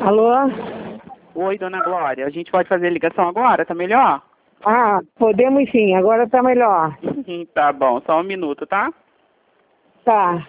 Alô? Oi, dona Glória. A gente pode fazer a ligação agora? Tá melhor? Ah, podemos sim, agora tá melhor. Tá bom, só um minuto, tá? Tá.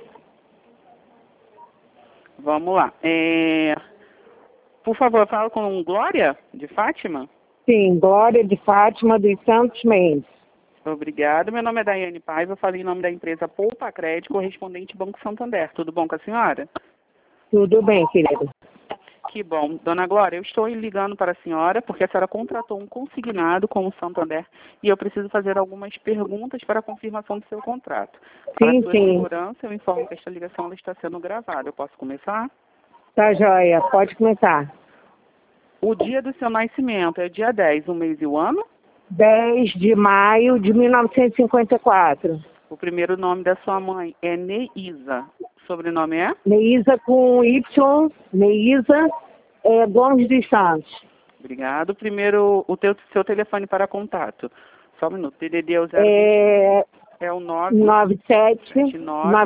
Vamos lá. Por favor, fala com Glória, de Fátima. Sim, Glória de Fátima dos Santos Mendes. Obrigada. Meu nome é Daiane Paiva. Eu falei em nome da empresa Poupa Crédito, correspondente Banco Santander. Tudo bom com a senhora? Tudo bem, querida. Que bom. Dona Glória, eu estou ligando para a senhora porque a senhora contratou um consignado com o Santander e eu preciso fazer algumas perguntas para a confirmação do seu contrato. Para Sim, sua sim. segurança, eu informo que esta ligação ela está sendo gravada. Eu posso começar? Tá joia, pode começar. O dia do seu nascimento é dia 10, o mês e o ano? 10 de maio de 1954. O primeiro nome da sua mãe é Neísa. O sobrenome é? Neísa com Y, Neísa Gomes dos Santos. Obrigado. Primeiro, seu telefone para contato. Só um minuto. DDD é o 020. É o 97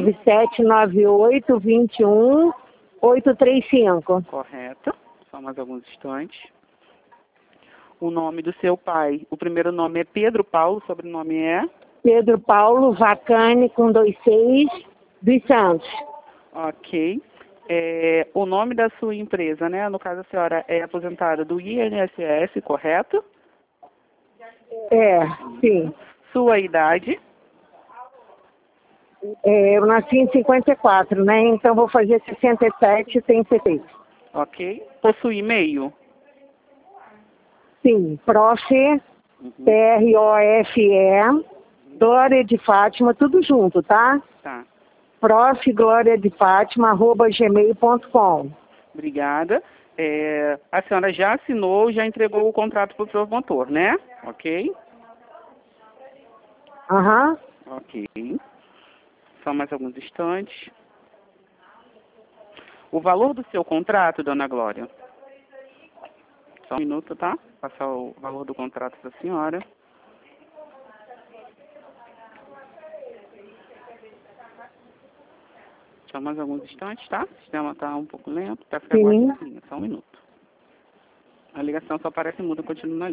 98 21 835. Correto. Só mais alguns instantes. O nome do seu pai. O primeiro nome é Pedro Paulo, o sobrenome é? Pedro Paulo Vacani com 26 dos Santos. Ok. O nome da sua empresa, né? No caso, a senhora é aposentada do INSS, correto? Sim. Sua idade? Eu nasci em 54, né? Então vou fazer 67, tem 70. Ok. Possui e-mail? Sim, prof, PROFE, Glória de Fátima, tudo junto, tá? Tá. Prof. Glória de Fátima, @gmail.com. Obrigada. A senhora já assinou, já entregou o contrato para o promotor, né? Ok? Aham. Ok. Só mais alguns instantes. O valor do seu contrato, dona Glória? Só um minuto, tá? Passar o valor do contrato da senhora. Só mais alguns instantes, tá? O sistema está um pouco lento, tá? Fica Sim. aguardando. Só um minuto. A ligação só aparece muda, continua na linha.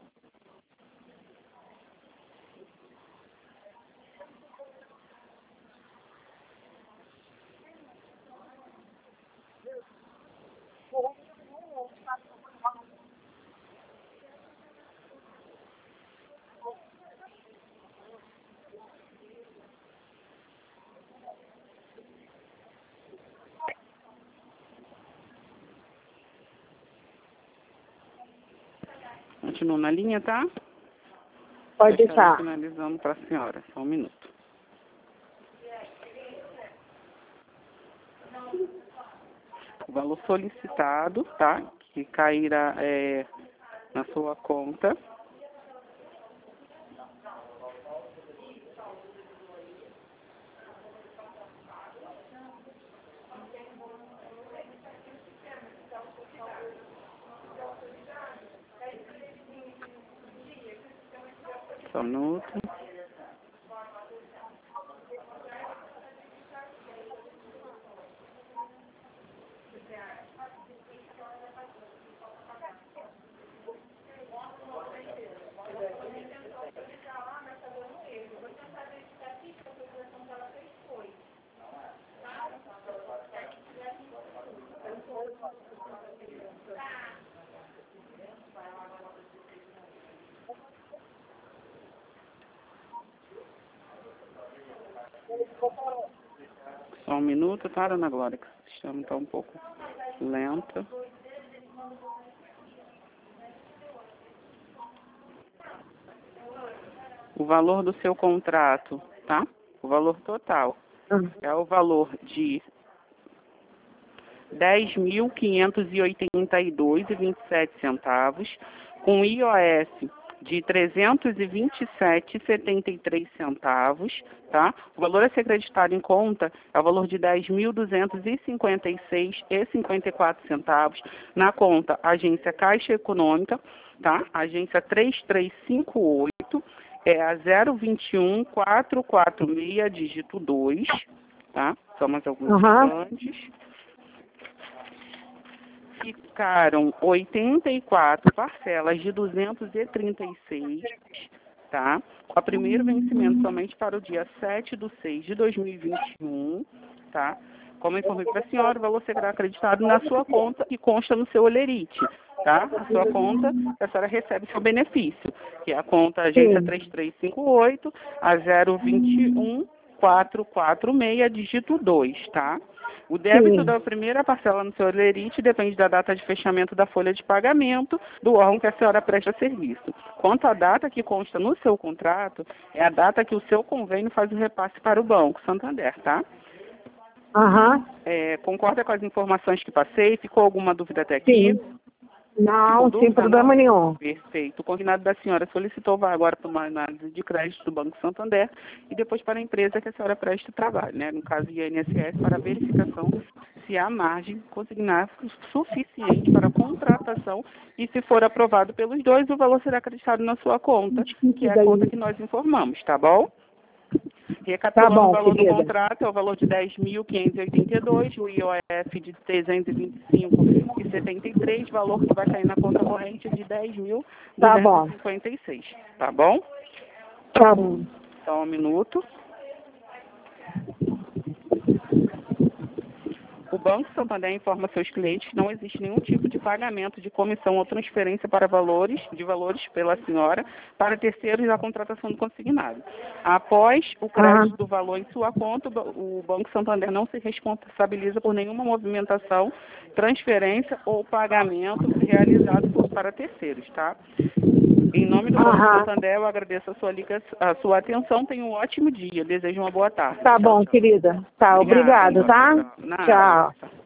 Continua na linha, tá? Pode Já estarei deixar. finalizando para a senhora. Só um minuto. O valor solicitado, tá? Que cairá na sua conta. Só um minuto. Só um minuto, tá, dona Glória? Que o sistema está um pouco lento. O valor do seu contrato, tá? O valor total é o valor de R$ 10.582,27, com IOS de R$ 327,73, tá? O valor a ser acreditado em conta é o valor de R$ 10.256,54 na conta agência Caixa Econômica, tá? Agência 3358, a 021446, dígito 2, tá? Só mais alguns instantes. ficaram 84 parcelas de 236, tá? Com o primeiro vencimento somente para o dia 7/6/2021, tá? Como eu informei para a senhora, o valor será acreditado na sua conta que consta no seu olerite, tá? A sua conta, a senhora recebe seu benefício, que é a conta agência Sim. 3358 a 021446, dígito 2, tá? O débito Sim. da primeira parcela no seu olerite depende da data de fechamento da folha de pagamento do órgão que a senhora presta serviço. Quanto à data que consta no seu contrato, é a data que o seu convênio faz o repasse para o Banco Santander, tá? Aham. Concorda com as informações que passei? Ficou alguma dúvida até aqui? Sim. Não, Ficou sem dúvida, problema não? nenhum. Perfeito. O consignado da senhora solicitou vai agora para uma análise de crédito do Banco Santander e depois para a empresa que a senhora presta trabalho, né? No caso, INSS, para verificação se há margem consignar suficiente para a contratação e, se for aprovado pelos dois, o valor será acreditado na sua conta, que é a conta que nós informamos, tá bom? Recapitulando, Tá bom, o valor querida. do contrato é o valor de 10.582, o IOF de 325,73, valor que vai cair na conta corrente de Tá bom. 10.256, tá bom? Tá bom. Só um minuto. O Banco Santander informa seus clientes que não existe nenhum tipo de pagamento de comissão ou transferência de valores pela senhora para terceiros da contratação do consignado. Após o crédito do valor em sua conta, o Banco Santander não se responsabiliza por nenhuma movimentação, transferência ou pagamento realizado para terceiros, tá? Em nome do Banco Santander, eu agradeço a sua atenção. Tenha um ótimo dia. Desejo uma boa tarde. Tá bom, querida. Tá, obrigado, tá? Nada. Tchau.